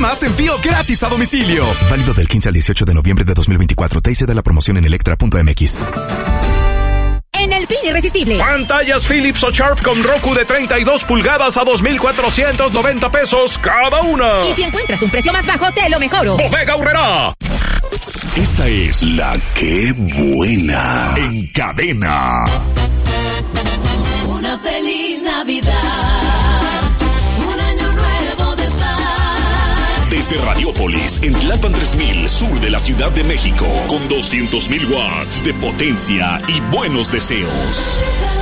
Además, envío gratis a domicilio. Válido del 15 al 18 de noviembre de 2024. TIC de la promoción en electra.mx. En el fin irresistible. Pantallas Philips o Sharp con Roku de 32 pulgadas a 2,490 pesos cada una. Y si encuentras un precio más bajo, te lo mejoro. Bodega Aurrerá. Esta es la que buena en cadena. Una feliz Navidad, un año nuevo de estar. Desde Radiópolis, en Tlalpan 3000, sur de la Ciudad de México, con 200,000 watts de potencia y buenos deseos.